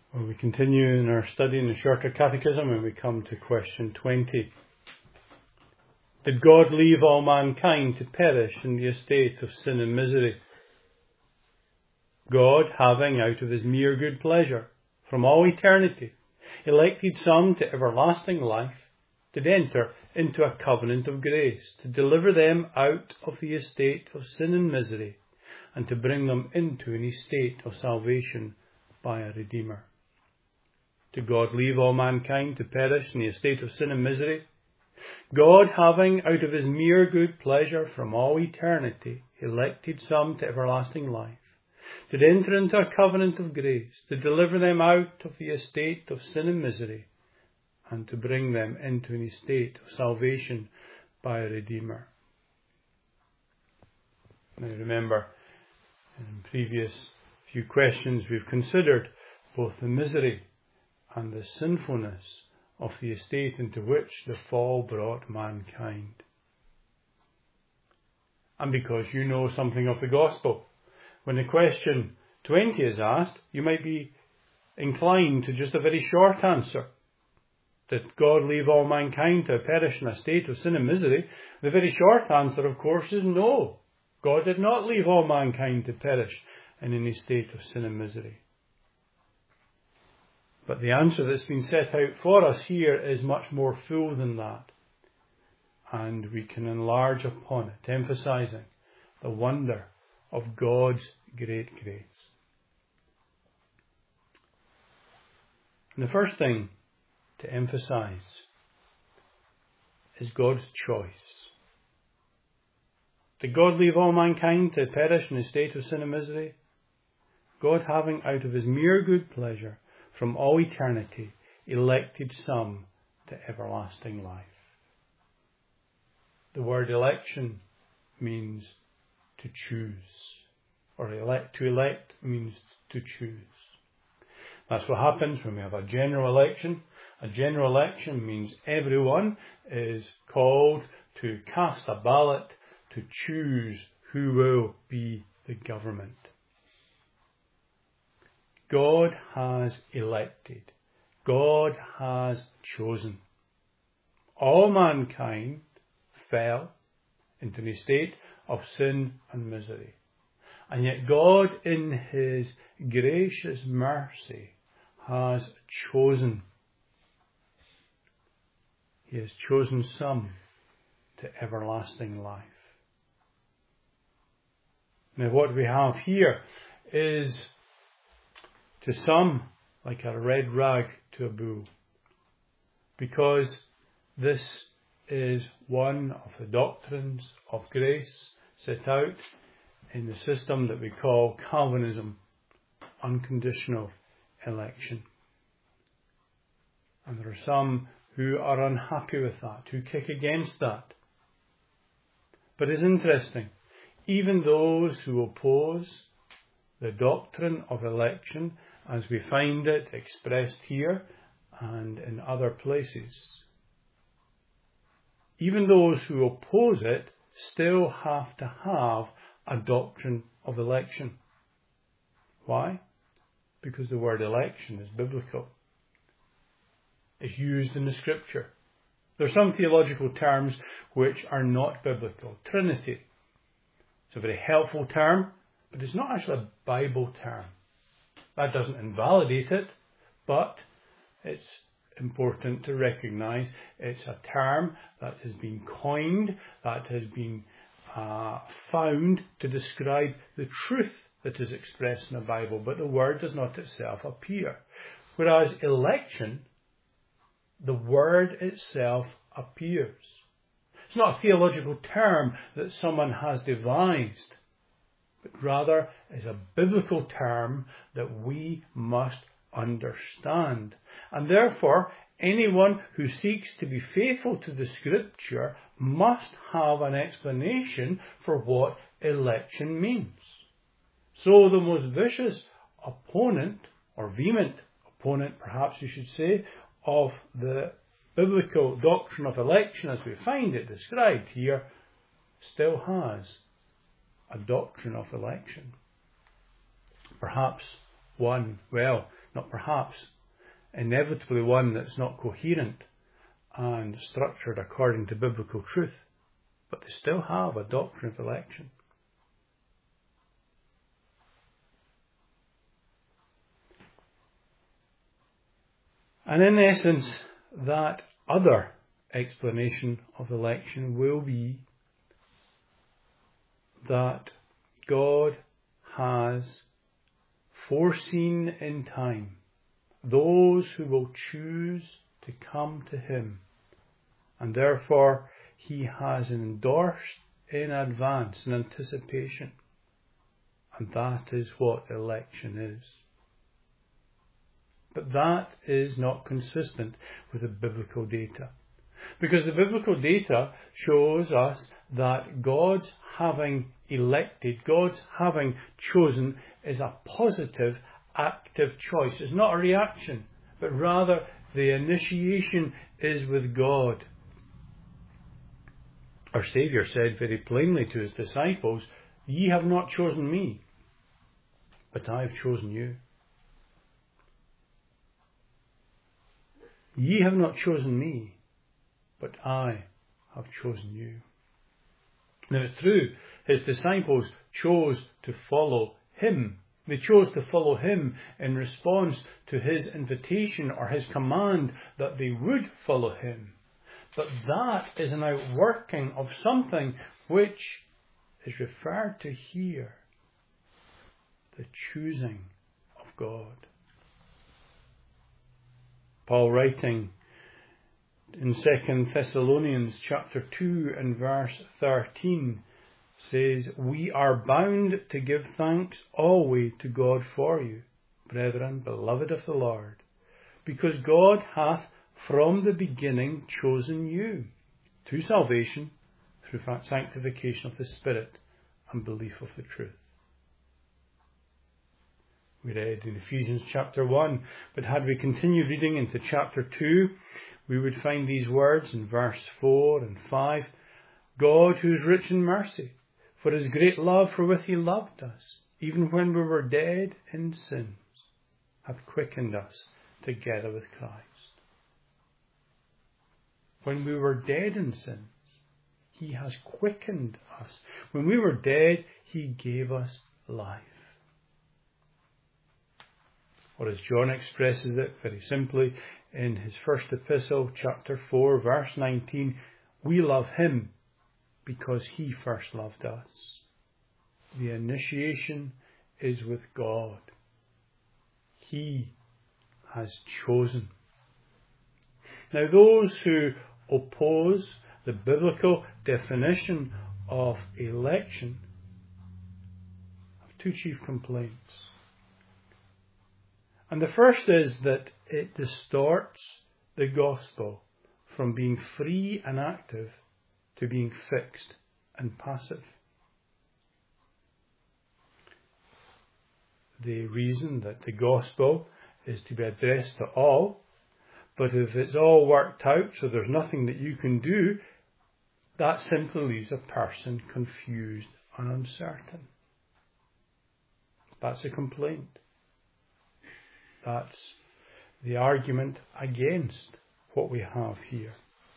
Well, we continue in our study in the Shorter Catechism and we come to question 20. Did God leave all mankind to perish in the estate of sin and misery? God, having out of his mere good pleasure, from all eternity, elected some to everlasting life, did enter into a covenant of grace, to deliver them out of the estate of sin and misery, and to bring them into an estate of salvation by a Redeemer. Did God leave all mankind to perish in the estate of sin and misery? God, having out of his mere good pleasure from all eternity elected some to everlasting life, did enter into a covenant of grace, to deliver them out of the estate of sin and misery, and to bring them into an estate of salvation by a Redeemer. Now remember, in previous few questions we've considered both the misery and the sinfulness of the estate into which the fall brought mankind. And because you know something of the gospel, when the question 20 is asked, you might be inclined to just a very short answer. Did God leave all mankind to perish in a state of sin and misery? The very short answer, of course, is no. God did not leave all mankind to perish in any state of sin and misery. But the answer that's been set out for us here is much more full than that. And we can enlarge upon it, emphasizing the wonder of God's great grace. And the first thing to emphasize is God's choice. Did God leave all mankind to perish in a state of sin and misery? God, having out of his mere good pleasure from all eternity elected some to everlasting life. The word election means to choose, or to elect means to choose. That's what happens when we have a general election. A general election means everyone is called to cast a ballot to choose who will be the government. God has elected. God has chosen. All mankind fell into a state of sin and misery. And yet God, in his gracious mercy, has chosen. He has chosen some to everlasting life. Now what we have here is to some like a red rag to a bull, because this is one of the doctrines of grace set out in the system that we call Calvinism, unconditional election. And there are some who are unhappy with that, who kick against that. But it's interesting, even those who oppose the doctrine of election as we find it expressed here and in other places, even those who oppose it still have to have a doctrine of election. Why? Because the word election is biblical. It's used in the Scripture. There are some theological terms which are not biblical. Trinity. It's a very helpful term, but it's not actually a Bible term. That doesn't invalidate it, but it's important to recognize it's a term that has been coined, that has been found to describe the truth that is expressed in the Bible, but the word does not itself appear. Whereas election, the word itself appears. It's not a theological term that someone has devised, but rather is a biblical term that we must understand. And therefore, anyone who seeks to be faithful to the Scripture must have an explanation for what election means. So the most vicious opponent, or vehement opponent perhaps you should say, of the biblical doctrine of election as we find it described here, still has a doctrine of election. Perhaps one, not perhaps, inevitably one that's not coherent and structured according to biblical truth, but they still have a doctrine of election. And in essence, that other explanation of election will be that God has foreseen in time those who will choose to come to Him, and therefore He has endorsed in advance, in anticipation, and that is what election is. But that is not consistent with the biblical data. Because the biblical data shows us that God's having elected, God's having chosen is a positive, active choice. It's not a reaction, but rather the initiation is with God. Our Saviour said very plainly to His disciples, "Ye have not chosen me, but I have chosen you." Ye have not chosen me, but I have chosen you. Now it's true, His disciples chose to follow Him. They chose to follow Him in response to His invitation or His command that they would follow Him. But that is an outworking of something which is referred to here, the choosing of God. Paul, writing in 2 Thessalonians chapter 2 and verse 13, says, "We are bound to give thanks always to God for you, brethren, beloved of the Lord, because God hath from the beginning chosen you to salvation through sanctification of the Spirit and belief of the truth." We read in Ephesians chapter 1, but had we continued reading into chapter 2, we would find these words in verse 4 and 5. "God, who is rich in mercy, for His great love wherewith He loved us, even when we were dead in sins, hath quickened us together with Christ." When we were dead in sins, He has quickened us. When we were dead, He gave us life. Or as John expresses it very simply in his first epistle, chapter 4, verse 19, "We love Him because He first loved us." The initiation is with God. He has chosen. Now those who oppose the biblical definition of election have two chief complaints. And the first is that it distorts the gospel from being free and active to being fixed and passive. They reason that the gospel is to be addressed to all, but if it's all worked out so there's nothing that you can do, that simply leaves a person confused and uncertain. That's a complaint. That's the argument against what we have here.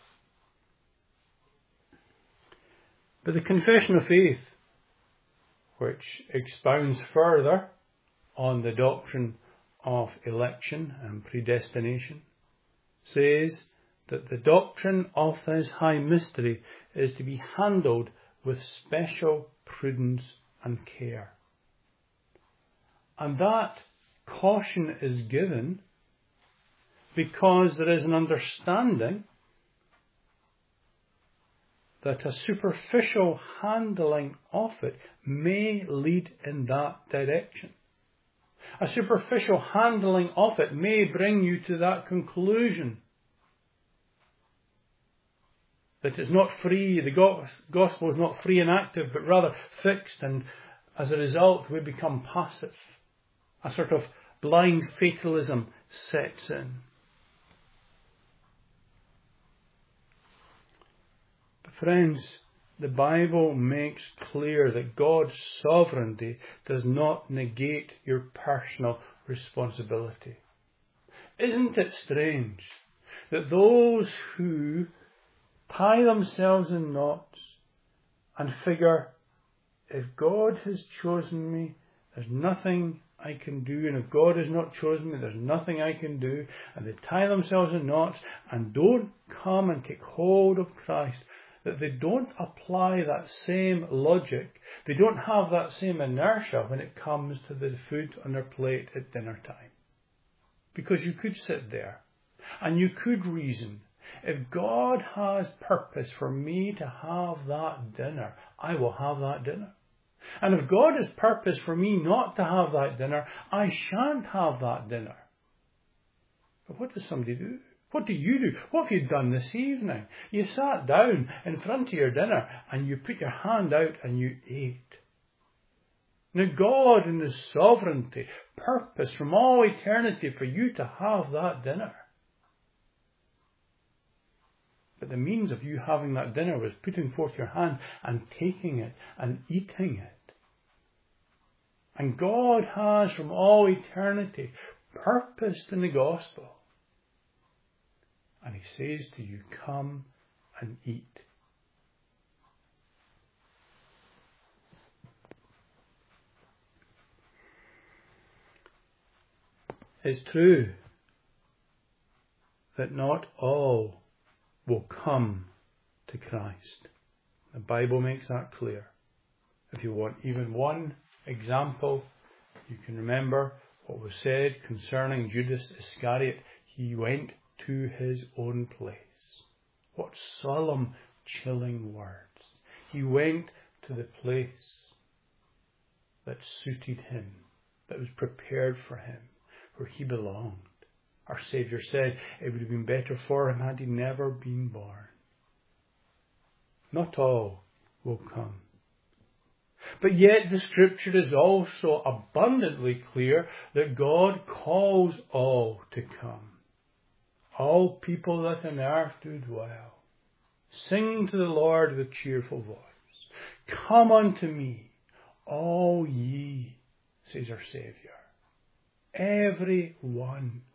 But the Confession of Faith, which expounds further on the doctrine of election and predestination, says that the doctrine of this high mystery is to be handled with special prudence and care. And that caution is given because there is an understanding that a superficial handling of it may lead in that direction. A superficial handling of it may bring you to that conclusion that it's not free, the gospel is not free and active, but rather fixed, and as a result we become passive. A sort of blind fatalism sets in. But friends, the Bible makes clear that God's sovereignty does not negate your personal responsibility. Isn't it strange that those who tie themselves in knots and figure, if God has chosen me, there's nothing I can do, and if God has not chosen me, there's nothing I can do, and they tie themselves in knots and don't come and take hold of Christ, that they don't apply that same logic, they don't have that same inertia when it comes to the food on their plate at dinner time. Because you could sit there and you could reason, if God has purpose for me to have that dinner, I will have that dinner. And if God has purpose for me not to have that dinner, I shan't have that dinner. But what does somebody do? What do you do? What have you done this evening? You sat down in front of your dinner and you put your hand out and you ate. Now God in His sovereignty purposed from all eternity for you to have that dinner. But the means of you having that dinner was putting forth your hand and taking it and eating it. And God has from all eternity purposed in the gospel. And He says to you, come and eat. It's true that not all will come to Christ. The Bible makes that clear. If you want even one example, you can remember what was said concerning Judas Iscariot. He went to his own place. What solemn, chilling words. He went to the place that suited him, that was prepared for him, where he belonged. Our Saviour said it would have been better for him had he never been born. Not all will come. But yet the Scripture is also abundantly clear that God calls all to come. All people that on earth do dwell. Sing to the Lord with cheerful voice. Come unto me, all ye, says our Saviour. Every one.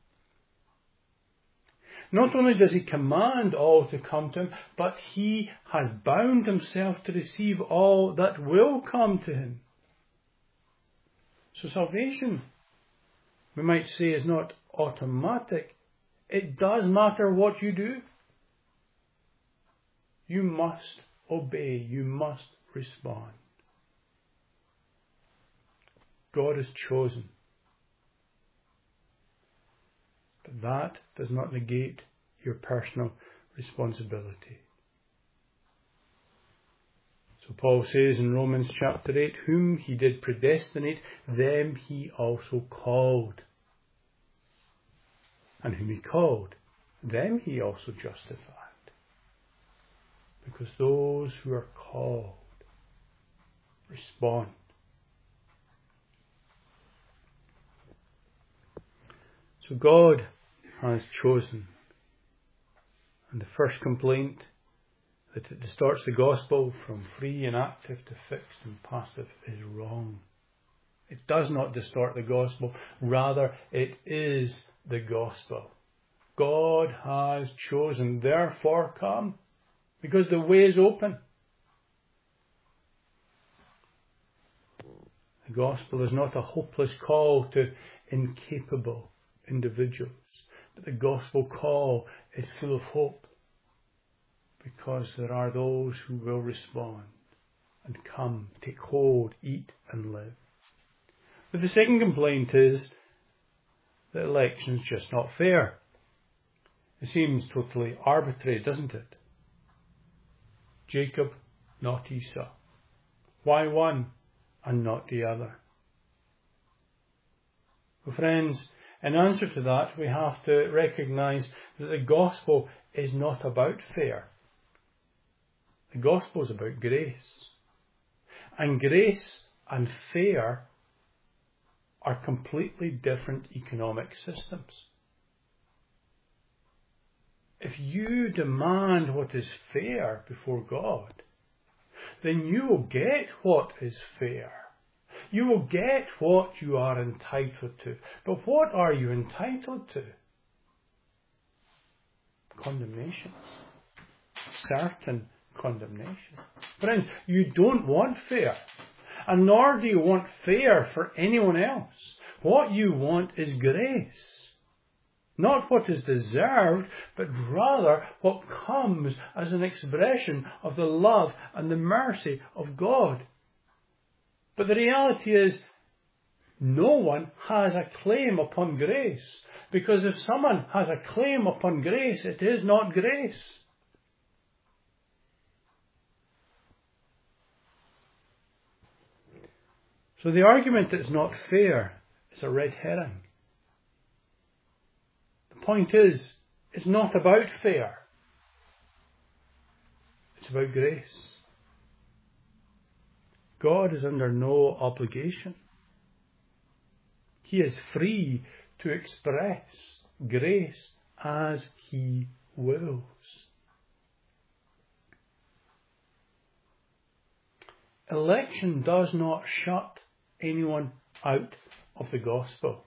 Not only does He command all to come to Him, but He has bound Himself to receive all that will come to Him. So salvation, we might say, is not automatic. It does matter what you do. You must obey. You must respond. God has chosen. But that does not negate your personal responsibility. So Paul says in Romans chapter 8, whom He did predestinate, them He also called. And whom He called, them He also justified. Because those who are called respond. So God has chosen. And the first complaint, that it distorts the gospel from free and active to fixed and passive, is wrong. It does not distort the gospel. Rather, it is the gospel. God has chosen, therefore come, because the way is open. The gospel is not a hopeless call to incapable individuals, but the gospel call is full of hope, because there are those who will respond and come, take hold, eat and live. But the second complaint is that election is just not fair. It seems totally arbitrary, doesn't it? Jacob, not Esau. Why one and not the other? Well, friends, in answer to that, we have to recognise that the gospel is not about fair. The gospel is about grace. And grace and fair are completely different economic systems. If you demand what is fair before God, then you will get what is fair. You will get what you are entitled to. But what are you entitled to? condemnation. Certain condemnation. Friends, you don't want fair. And nor do you want fair for anyone else. What you want is grace. Not what is deserved, but rather what comes as an expression of the love and the mercy of God. But the reality is, no one has a claim upon grace. Because if someone has a claim upon grace, it is not grace. So the argument that it's not fair is a red herring. The point is, it's not about fair. It's about grace. God is under no obligation. He is free to express grace as He wills. Election does not shut anyone out of the gospel.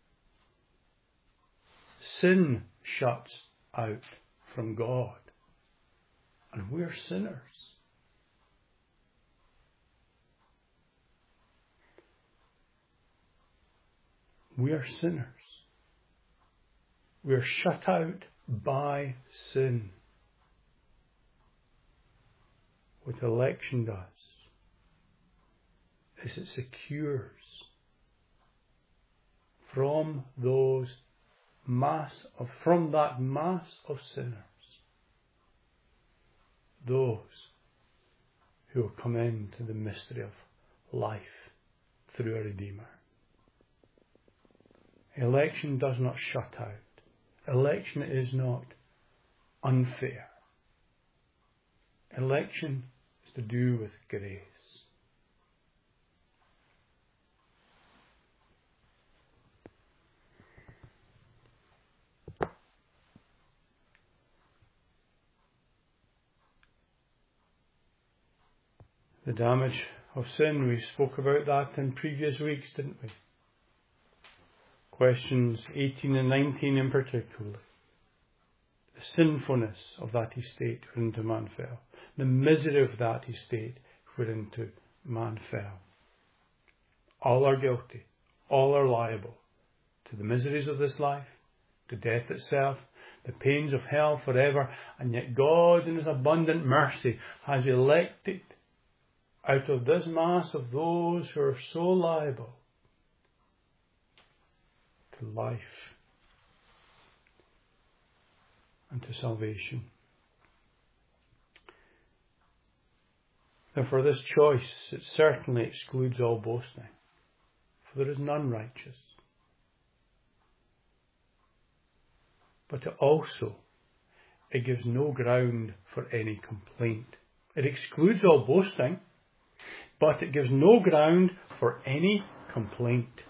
Sin shuts out from God. And we're sinners. We are sinners. We are shut out by sin. What election does is it secures from that mass of sinners those who will come into the mystery of life through a Redeemer. Election does not shut out. Election is not unfair. Election is to do with grace. The damage of sin, we spoke about that in previous weeks, didn't we? Questions 18 and 19 in particular. The sinfulness of that estate whereinto man fell. The misery of that estate whereinto man fell. All are guilty. All are liable to the miseries of this life, to death itself, the pains of hell forever. And yet God in His abundant mercy has elected out of this mass of those who are so liable to life and to salvation. Therefore, this choice, it certainly excludes all boasting, for there is none righteous. But it gives no ground for any complaint. It excludes all boasting, but it gives no ground for any complaint.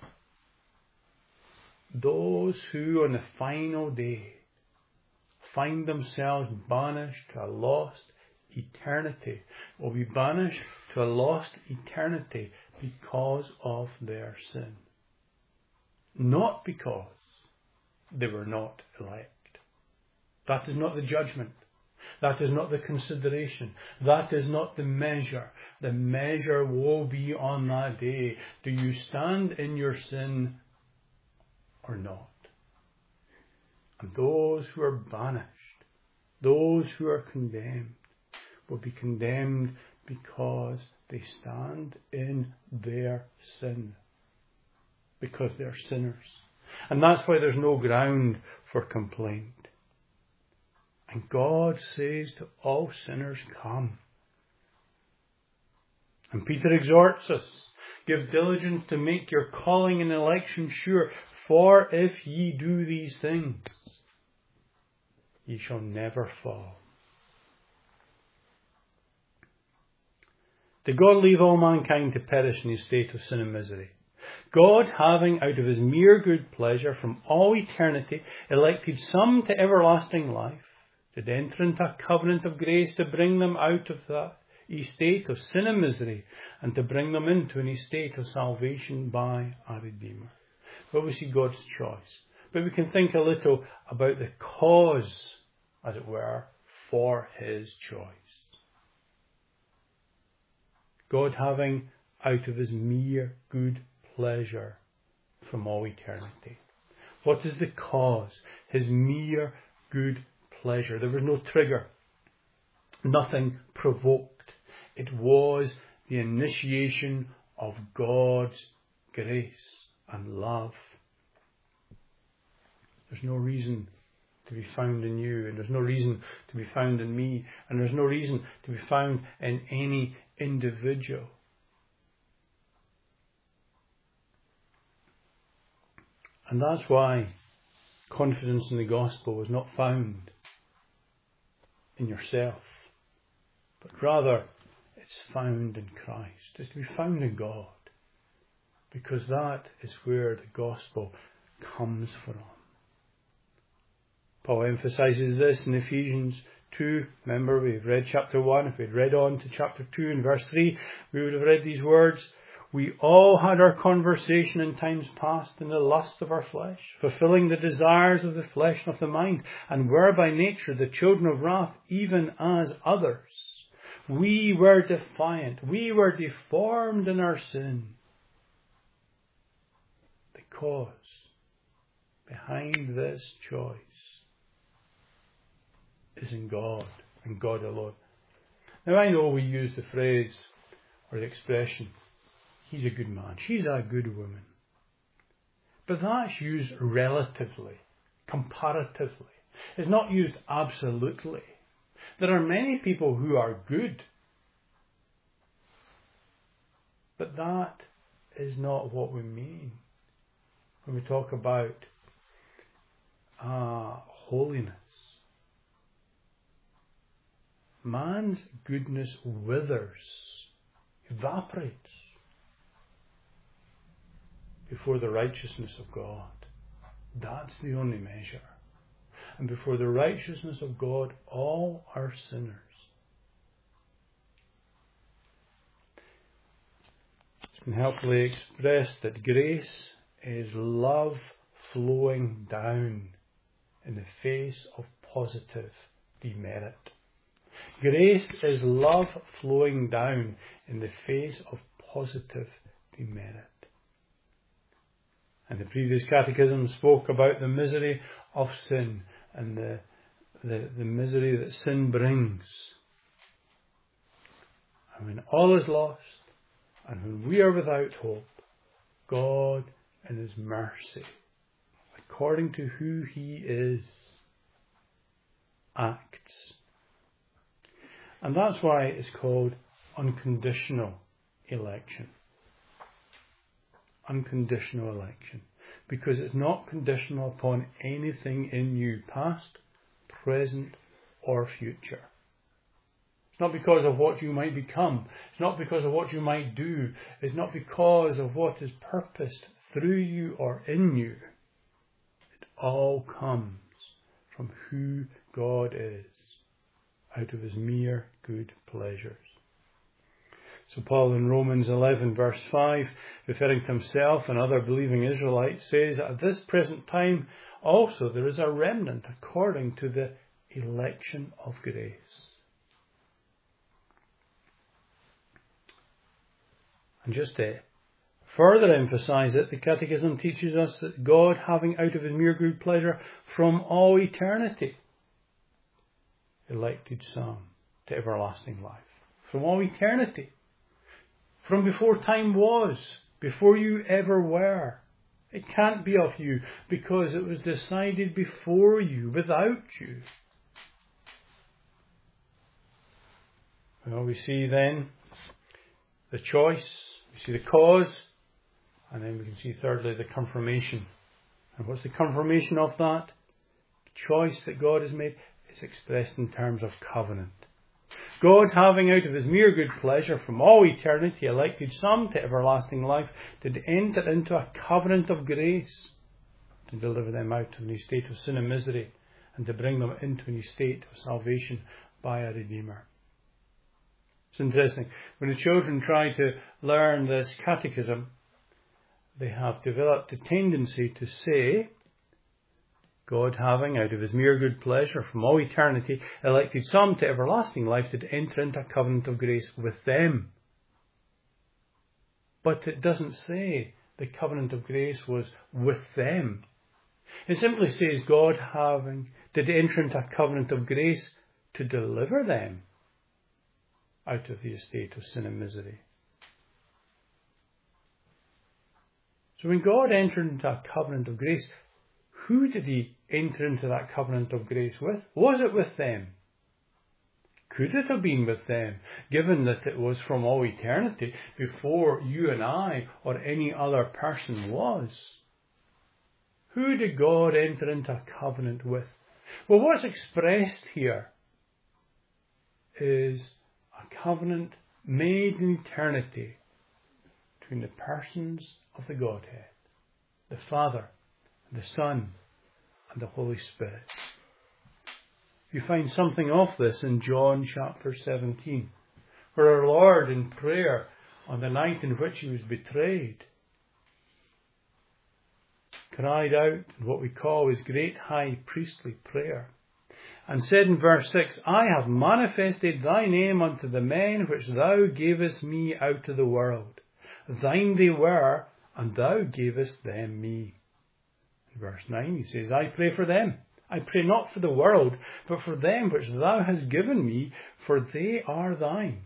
Those who on the final day find themselves banished to a lost eternity will be banished to a lost eternity because of their sin. Not because they were not elect. That is not the judgment. That is not the consideration. That is not the measure. The measure will be on that day. Do you stand in your sin or not? And those who are banished, those who are condemned, will be condemned because they stand in their sin. Because they're sinners. And that's why there's no ground for complaint. And God says to all sinners, come. And Peter exhorts us, give diligence to make your calling and election sure, for if ye do these things, ye shall never fall. Did God leave all mankind to perish in a state of sin and misery? God, having out of His mere good pleasure from all eternity elected some to everlasting life, did enter into a covenant of grace to bring them out of that estate of sin and misery and to bring them into an estate of salvation by a Redeemer. But we see God's choice. But we can think a little about the cause as it were, for his choice. God having out of his mere good pleasure from all eternity. What is the cause? His mere good pleasure. There was no trigger. Nothing provoked. It was the initiation of God's grace and love. There's no reason to be found in you, and there's no reason to be found in me, and there's no reason to be found in any individual. And that's why confidence in the gospel is not found in yourself, but rather it's found in Christ. It's to be found in God, because that is where the gospel comes from. Paul emphasises this in Ephesians 2. Remember, we've read chapter 1. If we'd read on to chapter 2 and verse 3, we would have read these words. We all had our conversation in times past in the lust of our flesh, fulfilling the desires of the flesh and of the mind, and were by nature the children of wrath, even as others. We were defiant. We were deformed in our sin. The cause behind this choice is in God and God alone. Now I know we use the phrase or the expression, he's a good man, she's a good woman. But that's used relatively, comparatively. It's not used absolutely. There are many people who are good, but that is not what we mean when we talk about holiness. Man's goodness withers, evaporates before the righteousness of God. That's the only measure. And before the righteousness of God, all are sinners. It's been helpfully expressed that grace is love flowing down in the face of positive demerit. Grace is love flowing down in the face of positive demerit. And the previous catechism spoke about the misery of sin and the misery that sin brings. And when all is lost, and when we are without hope, God in His mercy, according to who He is, acts. And that's why it's called unconditional election. Unconditional election. Because it's not conditional upon anything in you, past, present, or future. It's not because of what you might become. It's not because of what you might do. It's not because of what is purposed through you or in you. It all comes from who God is, out of His mere good pleasures. So Paul in Romans 11 verse 5, referring to himself and other believing Israelites, says, at this present time also there is a remnant according to the election of grace. And just to further emphasize it, the Catechism teaches us that God, having out of His mere good pleasure from all eternity, elected some to everlasting life. From all eternity. From before time was. Before you ever were. It can't be of you because it was decided before you, without you. Well, we see then the choice, we see the cause, and then we can see thirdly the confirmation. And what's the confirmation of that? The choice that God has made is expressed in terms of covenant. God, having out of His mere good pleasure from all eternity elected some to everlasting life, did enter into a covenant of grace to deliver them out of an estate of sin and misery and to bring them into an estate of salvation by a Redeemer. It's interesting. When the children try to learn this catechism, they have developed a tendency to say, God having, out of his mere good pleasure from all eternity, elected some to everlasting life, did enter into a covenant of grace with them. But it doesn't say the covenant of grace was with them. It simply says God having did enter into a covenant of grace to deliver them out of the estate of sin and misery. So when God entered into a covenant of grace, who did he enter into that covenant of grace with? Was it with them? Could it have been with them, given that it was from all eternity, before you and I or any other person was? Who did God enter into a covenant with? Well, what's expressed here is a covenant made in eternity between the persons of the Godhead, the Father, the Son, and the Holy Spirit. You find something of this in John chapter 17, where our Lord in prayer on the night in which he was betrayed cried out in what we call his great high priestly prayer, and said in verse 6, I have manifested thy name unto the men which thou gavest me out of the world. Thine they were, and thou gavest them me. In verse 9 he says, I pray for them. I pray not for the world, but for them which thou hast given me, for they are thine.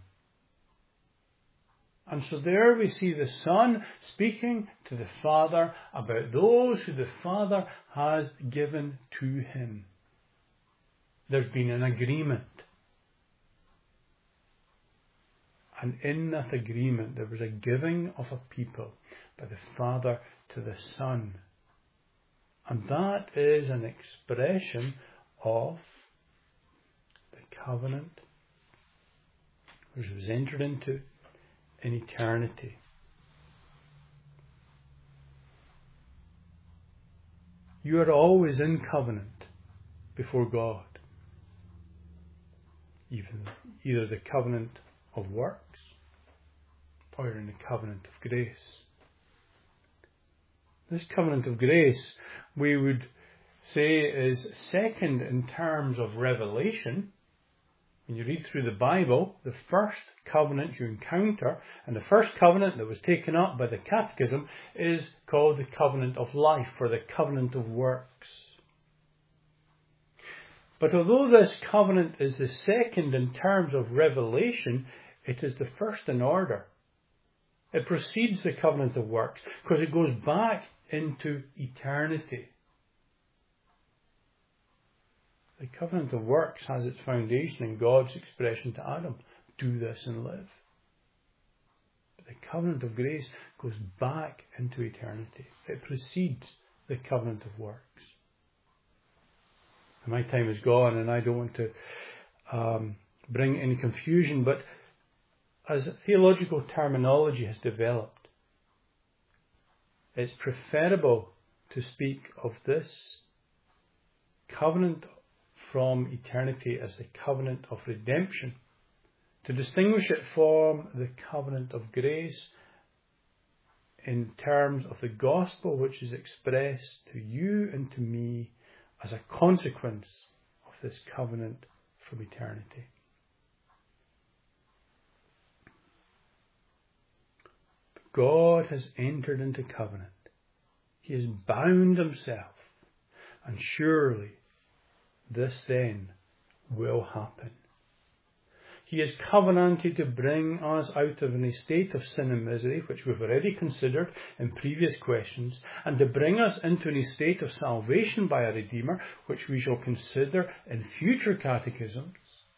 And so there we see the Son speaking to the Father about those who the Father has given to him. There's been an agreement. And in that agreement there was a giving of a people by the Father to the Son. And that is an expression of the covenant which was entered into in eternity. You are always in covenant before God. Either the covenant of works or in the covenant of grace. This covenant of grace, we would say, is second in terms of revelation. When you read through the Bible, the first covenant you encounter, and the first covenant that was taken up by the Catechism, is called the covenant of life, or the covenant of works. But although this covenant is the second in terms of revelation, it is the first in order. It precedes the covenant of works, because it goes back into eternity. The covenant of works has its foundation in God's expression to Adam, do this and live. But the covenant of grace goes back into eternity. It precedes the covenant of works. And my time is gone, and I don't want to bring any confusion, but as theological terminology has developed, it's preferable to speak of this covenant from eternity as the covenant of redemption, to distinguish it from the covenant of grace in terms of the gospel which is expressed to you and to me as a consequence of this covenant from eternity. God has entered into covenant. He has bound himself, and surely this then will happen. He has covenanted to bring us out of an estate of sin and misery, which we've already considered in previous questions, and to bring us into an estate of salvation by a Redeemer, which we shall consider in future catechisms.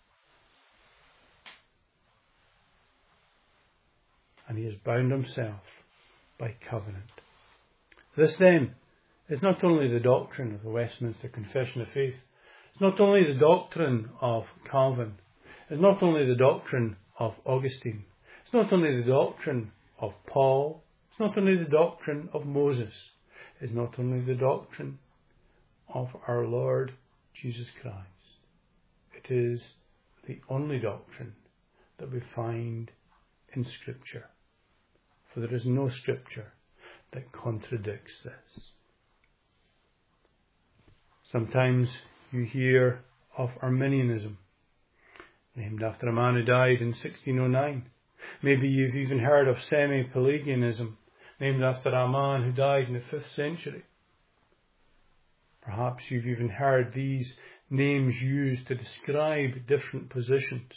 And he has bound himself by covenant. This then is not only the doctrine of the Westminster Confession of Faith, it's not only the doctrine of Calvin, it's not only the doctrine of Augustine, it's not only the doctrine of Paul, it's not only the doctrine of Moses, it's not only the doctrine of our Lord Jesus Christ. It is the only doctrine that we find in Scripture. For there is no Scripture that contradicts this. Sometimes you hear of Arminianism, named after a man who died in 1609. Maybe you've even heard of Semi-Pelagianism, named after a man who died in the 5th century. Perhaps you've even heard these names used to describe different positions.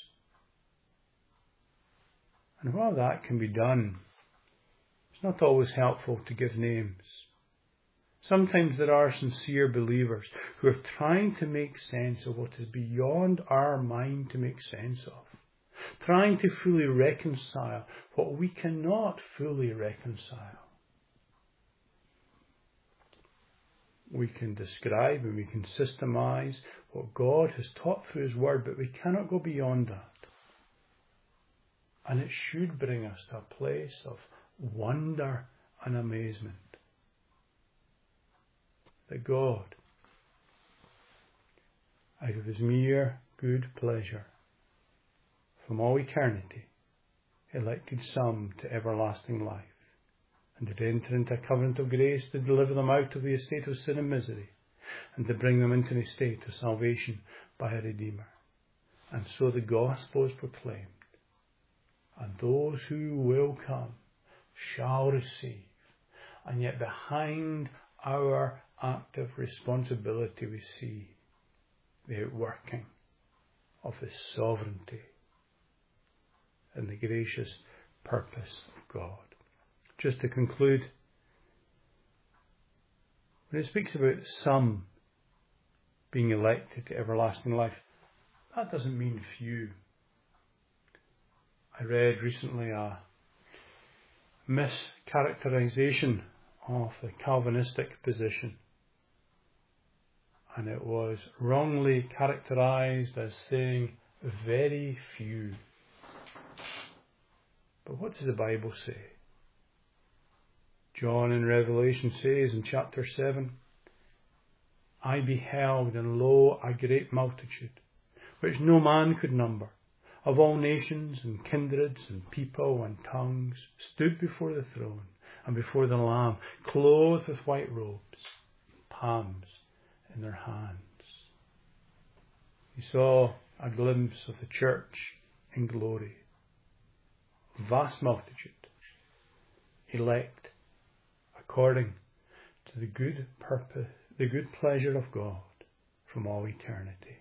And while that can be done, it's not always helpful to give names. Sometimes there are sincere believers who are trying to make sense of what is beyond our mind to make sense of, trying to fully reconcile what we cannot fully reconcile. We can describe and we can systemize what God has taught through His Word, but we cannot go beyond that. And it should bring us to a place of wonder and amazement that God, out of His mere good pleasure, from all eternity, elected some to everlasting life, and did enter into a covenant of grace to deliver them out of the estate of sin and misery, and to bring them into an estate of salvation by a Redeemer. And so the gospel is proclaimed, and those who will come shall receive. And yet behind our active responsibility we see the outworking of His sovereignty and the gracious purpose of God. Just to conclude, when it speaks about some being elected to everlasting life, that doesn't mean few. I read recently a mischaracterization of the Calvinistic position, and it was wrongly characterized as saying very few. But what does the Bible say? John in Revelation says in chapter 7, I beheld, and lo, a great multitude, which no man could number, of all nations and kindreds and people and tongues, stood before the throne and before the Lamb, clothed with white robes, palms in their hands. He saw a glimpse of the church in glory. Vast multitude, elect according to the good purpose, the good pleasure of God from all eternity.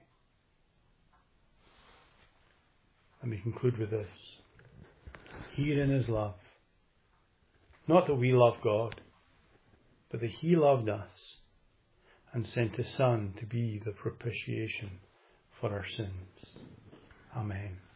Let me conclude with this. Herein is love. Not that we love God, but that He loved us and sent His Son to be the propitiation for our sins. Amen.